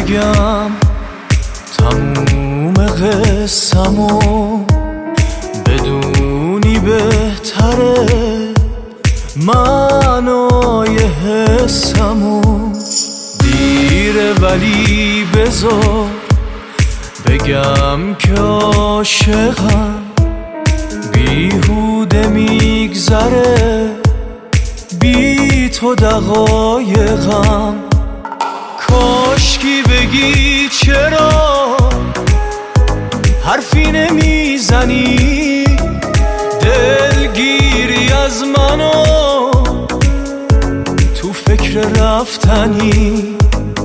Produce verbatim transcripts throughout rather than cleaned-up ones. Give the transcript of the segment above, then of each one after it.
بگم تموم قصه‌مو بدونی بهتره معنای حسمو. دیره ولی بذار بگم که عاشقم، بیهوده میگذره بی تو دقایقم. کاشکی بگی چرا حرفی نمیزنی، دلگیری از منو تو فکر رفتنی.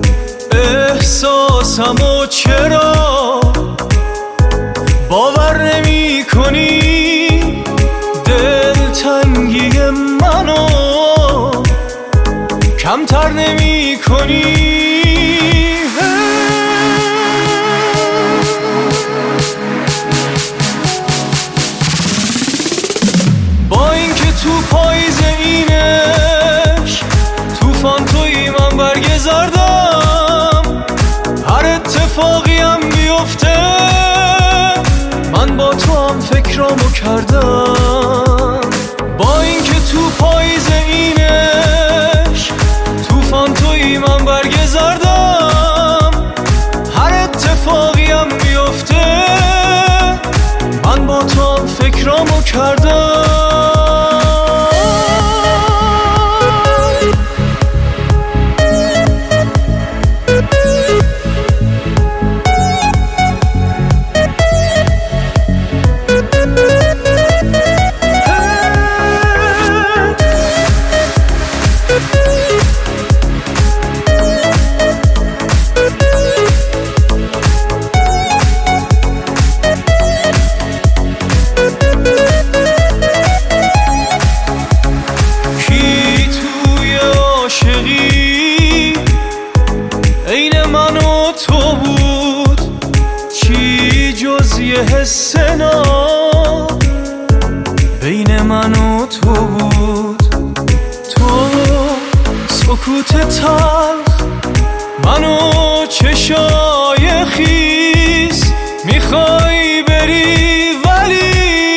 احساسمو چرا باور نمی کنی، دلتنگی منو کمتر نمی کنی. با اینکه تو پاییز اینش توفان توی من برگ زردم، هر اتفاقی هم بیفته من با تو هم فکرامو کردم. با اینکه تو پاییز اینش توفان توی من برگ زردم، هر اتفاقی هم بیفته من با تو هم فکرامو کردم. عین من و تو بود چی جز یه حس ناب، بین من و تو بود. تو سکوت تلخ، منو چشای خیس، میخوای بری ولی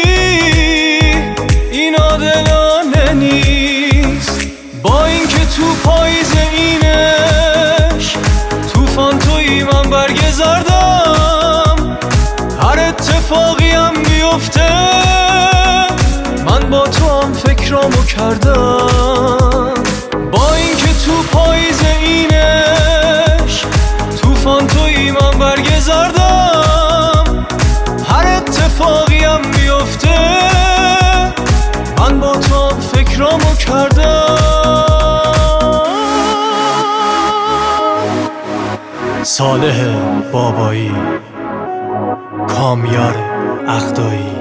این عادلانه نیست. با اینکه تو پاییز اینش توفان توی من برگ زردم، هر اتفاقی هم بیفته من با تو هم فکرامو کردم. با اینکه تو پاییز اینش توفان توی من برگ زردم، هر اتفاقی هم بیفته من با تو هم فکرامو کردم. صالح بابایی، کامیار اخدایی.